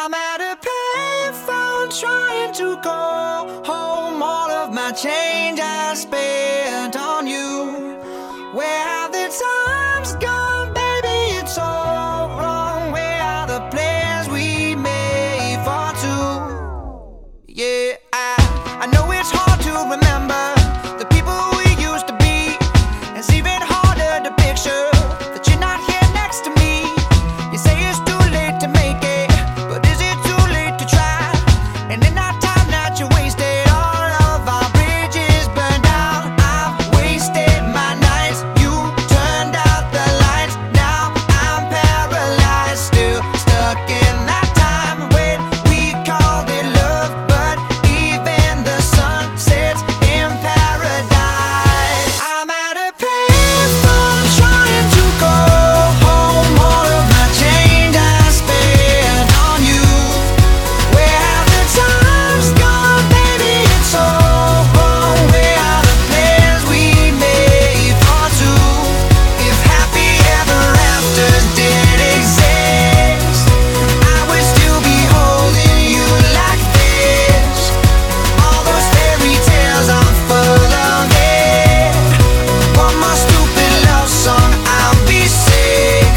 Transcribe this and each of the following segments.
I'm at a payphone trying to call home. All of my change I spent on you. Where have the times gone, baby? It's all wrong. Where are the plans we made for two? Yeah, I know it's hard to remember the people we used to be. It's even harder to picture that you're not here next to me. You say it's too late to make it, but is it too late to try? And in that time that you wasted, all of our bridges burned out. I've wasted my nights, you turned out the lights. Now I'm paralyzed, still stuck in that time when we called it love. But even the sun sets in paradise. I'm at a payphone trying to call home. All of my change I spent on you. Where have the times gone, baby? It's all wrong. Where are the plans we made for two? If happy ever afters did exist, I would still be holding you like this. All those fairy tales are full of it. One more stupid love song, I'll be sick.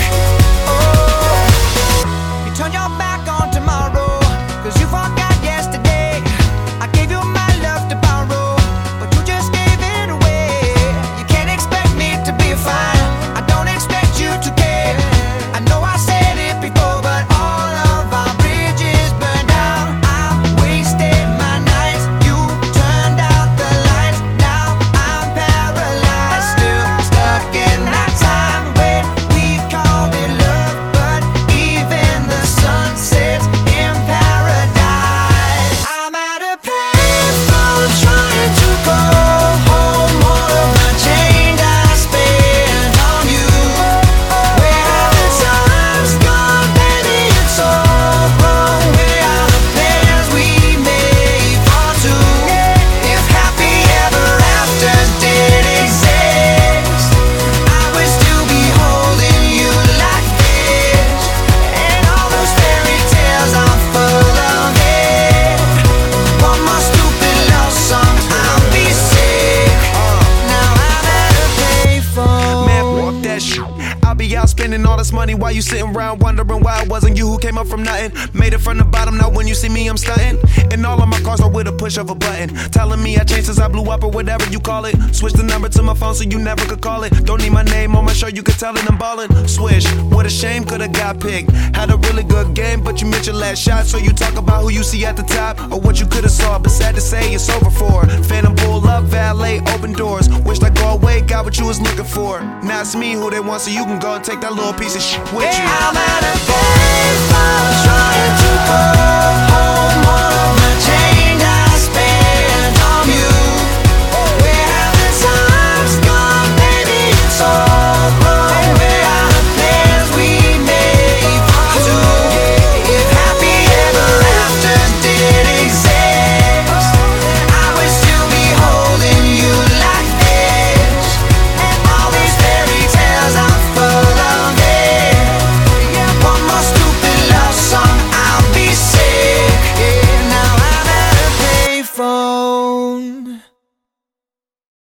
Oh, you turned your back on tomorrow, 'cause you forgot yesterday. I gave you my love to borrow, but you just gave it away. You can't expect me to be fine, I don't expect you to care. I know I said it before, but all of our bridges burned out. I wasted my nights, you turned out the lights. Now I'm paralyzed, still stuck in that time when we called it love. But even the sun sets in paradise. I'm at a payphone trying to call home. All of my change I spent on you. Where have the times gone, baby? It's all wrong. Where are the plans we made for two? If happy ever afters did exist, I would still be holding you like this. And all those fairy tales are full of it. One more stupid love song, I'll be sick. Now I'm at a payphone. Man, fuck that shit. I'll be out spending all this money while you sitting around wondering why it wasn't you who came up from nothing. Made it from the bottom, now when you see me, I'm stunting. And all of my cars are with a push of a button. Telling me I changed since I blew up or whatever you call it. Switch the number to my phone so you never could call it. Don't need my name on my shirt, you could tell it I'm ballin'. Swish, what a shame, could've got picked. Had a really good game, but you missed your last shot. So you talk about who you see at the top or what you could've saw. But sad to say, it's over for. Phantom pull up, valet, open doors. Wished I go away, got what you was looking for. Now it's me who they want, so you can go and take that little piece of shit with you. I'm